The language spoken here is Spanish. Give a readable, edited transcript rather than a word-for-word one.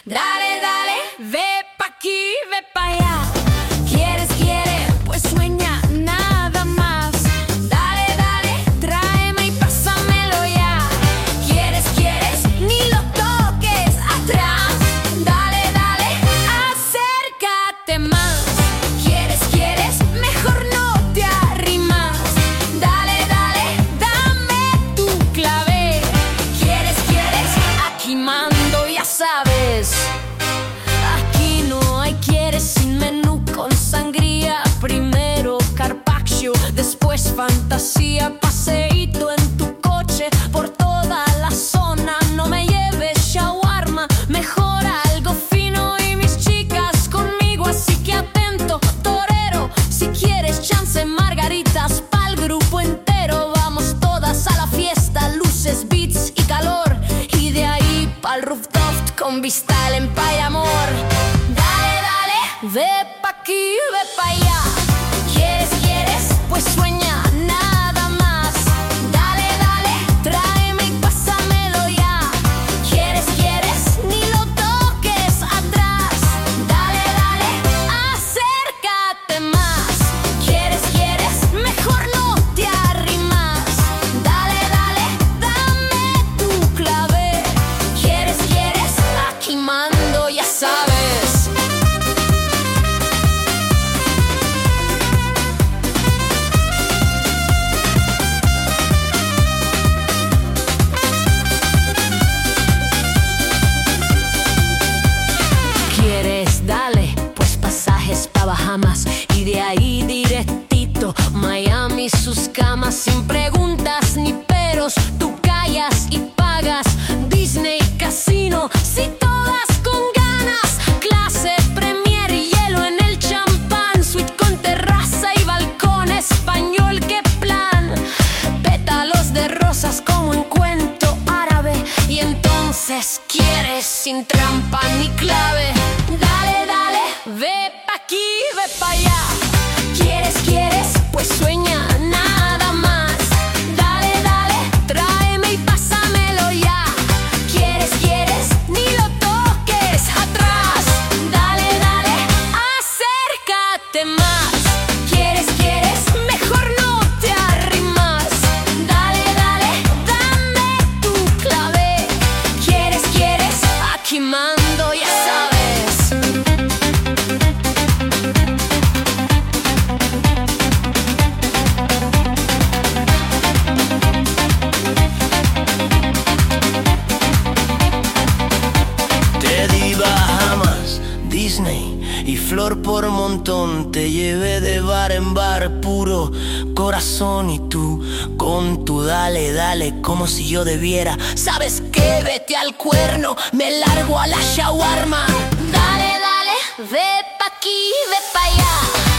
Dale, dale, ve pa' aquí, ve pa' allá. ¿Quieres, pues sueña nada más. Dale, dale, tráeme y pásamelo ya. ¿Quieres, ni lo toques atrás. Dale, dale, acércate más. ¿Quieres, mejor no te arrimas. Dale, dale, dame tu clave. ¿Quieres, aquí mando, ya sabes. Aquí no hay quieres sin menú con sangría. Primero carpaccio, después fantasía. Paseíto en tu coche por toda la zona. No me lleves shawarma, mejor algo fino. Y mis chicas conmigo, así que atento, torero. Si quieres chance, margaritas pa'l grupo entero. Vamos todas a la fiesta, luces, beats y calor. Y de ahí pa'l rooftop con vista al Empire Amor. Dale, dale, ve pa' aquí, ve pa' allá. ¿Quieres, pues sueña nada más. Dale, dale, tráeme y pásamelo ya. ¿Quieres, ni lo toques atrás. Dale, dale, acércate más. ¿Quieres, mejor no te arrimas. Dale, dale, dame tu clave. ¿Quieres, aquí mando, ya sabes. ¿Quieres? Dale, pues pasajes pa' Bahamas. Y de ahí directito Miami, sus camas. Sin preguntas ni peros, tú callas y pagas. Disney, casino, si todas con ganas. Clase premier, hielo en el champán. Suite con terraza y balcón español, qué plan. Pétalos de rosas como en cuento árabe. Y entonces quieres sin trampa ni clave. Dale, dale, ve pa' aquí, ve pa' allá. ¿Quieres, pues sueña nada más. Dale, dale, tráeme y pásamelo ya. ¿Quieres, ni lo toques atrás. Dale, dale, acércate más. ¿Quieres, mejor no te arrimas. Dale, dale, dame tu clave. ¿Quieres, aquí mando, ya sabes. Te di Bahamas, Disney y flor por montón. Te llevé de bar en bar, puro corazón. Y tú con tu dale, dale, como si yo debiera. ¿Sabes qué? Vete al cuerno, me largo a la shawarma. Dale, dale, ve pa' aquí, ve pa' allá.